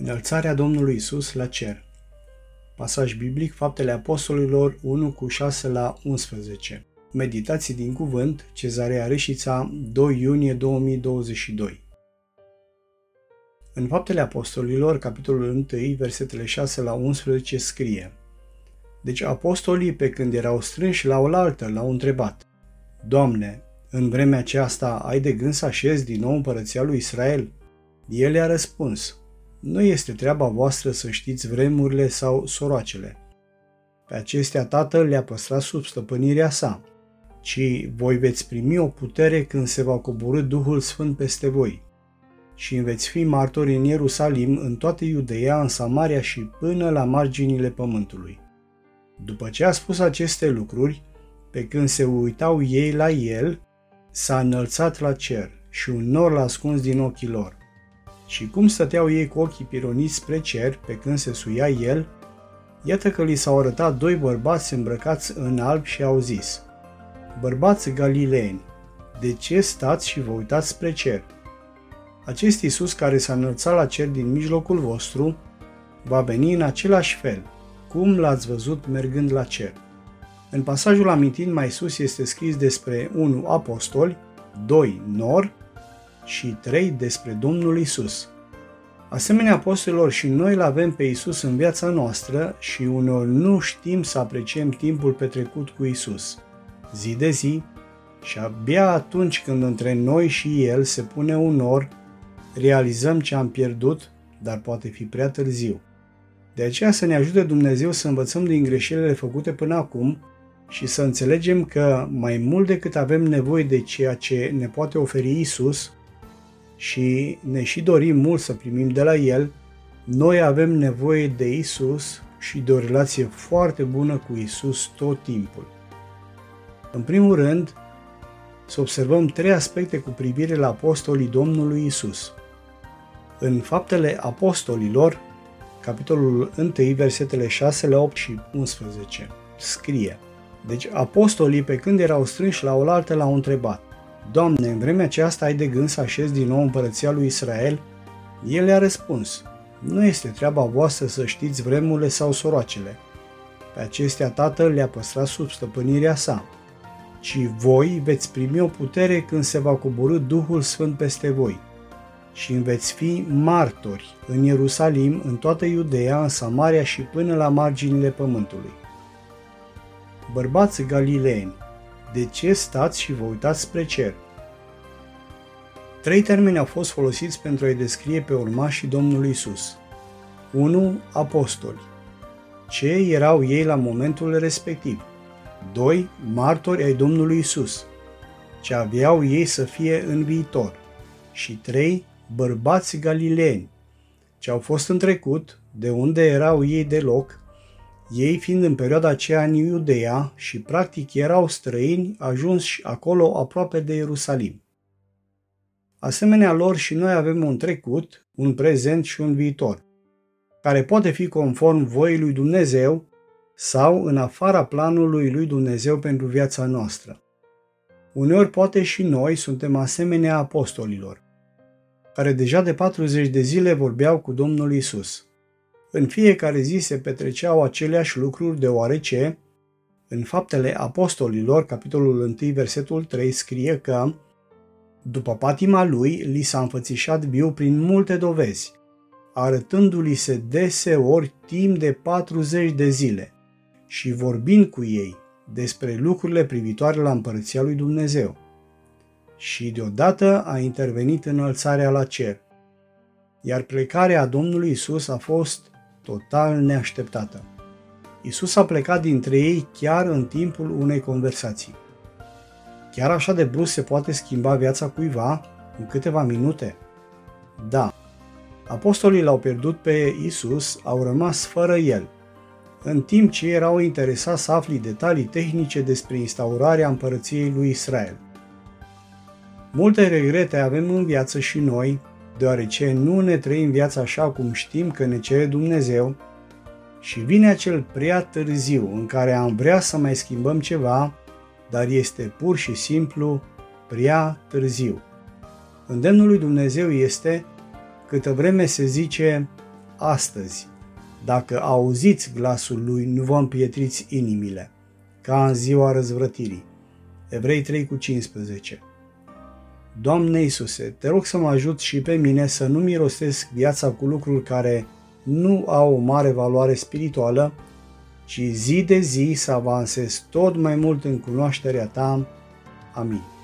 Înălțarea Domnului Isus la cer. Pasaj biblic, Faptele Apostolilor 1:6-11. Meditații din cuvânt, Cezarea Reșița, 2 iunie 2022. În Faptele Apostolilor, capitolul 1, versetele 6-11 scrie: Deci apostolii, pe când erau strânși la oaltă, l-au întrebat: Doamne, în vremea aceasta ai de gând să așezi din nou împărăția lui Israel? El i-a răspuns: Nu este treaba voastră să știți vremurile sau soroacele. Pe acestea Tatăl le-a păstrat sub stăpânirea sa, ci voi veți primi o putere când se va coborî Duhul Sfânt peste voi. Și veți fi martori în Ierusalim, în toată Iudeea, în Samaria și până la marginile pământului. După ce a spus aceste lucruri, pe când se uitau ei la el, s-a înălțat la cer și un nor l-a ascuns din ochii lor. Și cum stăteau ei cu ochii pironiți spre cer, pe când se suia el, iată că li s-au arătat doi bărbați îmbrăcați în alb și au zis: Bărbați galileeni, de ce stați și vă uitați spre cer? Acest Iisus care s-a înălțat la cer din mijlocul vostru va veni în același fel, cum l-ați văzut mergând la cer. În pasajul amintit mai sus este scris despre 1 apostoli, 2 nor și 3 despre Domnul Isus. Asemenea apostolilor, și noi îl avem pe Isus în viața noastră și uneori nu știm să apreciem timpul petrecut cu Isus, zi de zi, și abia atunci când între noi și El se pune un nor, realizăm ce am pierdut, dar poate fi prea târziu. De aceea să ne ajute Dumnezeu să învățăm din greșelile făcute până acum și să înțelegem că mai mult decât avem nevoie de ceea ce ne poate oferi Isus și ne și dorim mult să primim de la El, noi avem nevoie de Isus și de o relație foarte bună cu Isus tot timpul. În primul rând, să observăm 3 aspecte cu privire la apostolii Domnului Isus. În Faptele Apostolilor, capitolul 1, versetele 6-8 și 11, scrie: Deci apostolii, pe când erau strânși la oaltă, l-au întrebat: Doamne, în vremea aceasta ai de gând să așezi din nou împărăția lui Israel? El le-a răspuns: Nu este treaba voastră să știți vremurile sau soroacele. Pe acestea Tatăl le-a păstrat sub stăpânirea sa, ci voi veți primi o putere când se va coborî Duhul Sfânt peste voi. Și veți fi martori în Ierusalim, în toată Iudeea, în Samaria și până la marginile pământului. Bărbați galileeni, de ce stați și vă uitați spre cer? 3 termeni au fost folosiți pentru a-i descrie pe urmașii Domnului Isus. 1. Apostoli. Ce erau ei la momentul respectiv? 2. Martori ai Domnului Isus. Ce aveau ei să fie în viitor? Și 3. Bărbați galileeni. Ce au fost în trecut, de unde erau ei deloc, ei fiind în perioada aceea în Iudeea și practic erau străini ajunși acolo aproape de Ierusalim. Asemenea lor și noi avem un trecut, un prezent și un viitor, care poate fi conform voii lui Dumnezeu sau în afara planului lui Dumnezeu pentru viața noastră. Uneori poate și noi suntem asemenea apostolilor, care deja de 40 de zile vorbeau cu Domnul Isus. În fiecare zi se petreceau aceleași lucruri, deoarece în Faptele Apostolilor, capitolul 1, versetul 3, scrie că după patima lui, li s-a înfățișat viu prin multe dovezi, arătându-li se deseori timp de 40 de zile și vorbind cu ei despre lucrurile privitoare la împărăția lui Dumnezeu. Și deodată a intervenit înălțarea la cer, iar plecarea Domnului Isus a fost total neașteptată. Isus a plecat dintre ei chiar în timpul unei conversații. Chiar așa de brusc se poate schimba viața cuiva în câteva minute? Da. Apostolii l-au pierdut pe Isus, au rămas fără el, în timp ce erau interesați să afli detalii tehnice despre instaurarea împărăției lui Israel. Multe regrete avem în viață și noi, deoarece nu ne trăim viața așa cum știm că ne cere Dumnezeu și vine acel prea târziu în care am vrea să mai schimbăm ceva, dar este pur și simplu prea târziu. Îndemnul lui Dumnezeu este, câtă vreme se zice astăzi. Dacă auziți glasul lui, nu vă împietriți inimile, ca în ziua răzvrătirii. Evrei 3:15. Doamne Iisuse, te rog să mă ajut și pe mine să nu mirosesc viața cu lucruri care nu au o mare valoare spirituală, ci zi de zi să avansez tot mai mult în cunoașterea Ta. Amin.